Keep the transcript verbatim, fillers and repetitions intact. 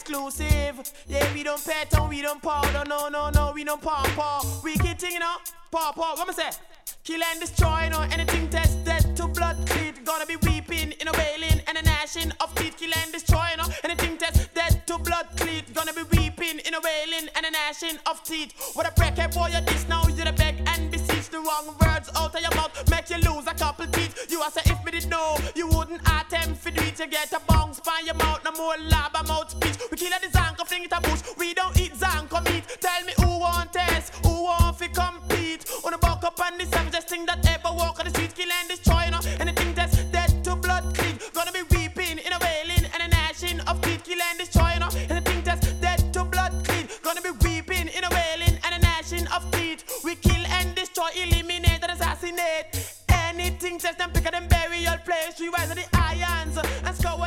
exclusive. Yeah, we don't pet and we don't powder. No, no, no, we don't paw paw. We keep thing, you know, paw paw. What am I say? Kill and destroy, no anything tested to blood cleat. Gonna be weeping in a wailing and a gnashing of teeth. Kill and destroy, no anything tested to blood cleat. Gonna be weeping in a wailing and a gnashing of teeth. What a breakhead boy, you this now, you the beg and beseech. The wrong words out of your mouth make you lose a couple teeth. You a say if me did know, you wouldn't attempt for do it. You get a bounce by your mouth, no more lab mouth speech. We kill a the zanko, fling it a bush. We don't eat zanko meat. Tell me who want test, who want fi compete. On the buck up on the savagest thing that ever walk on the street. Kill and destroy, no anything that's dead to blood clean. Gonna be weeping in a wailing and a gnashing of teeth. Kill and destroy, no anything that's dead to blood clean. Gonna be weeping in a wailing and a gnashing of teeth. We kill and destroy, eliminate and assassinate anything test them pick them burial place. We rise of the irons and scour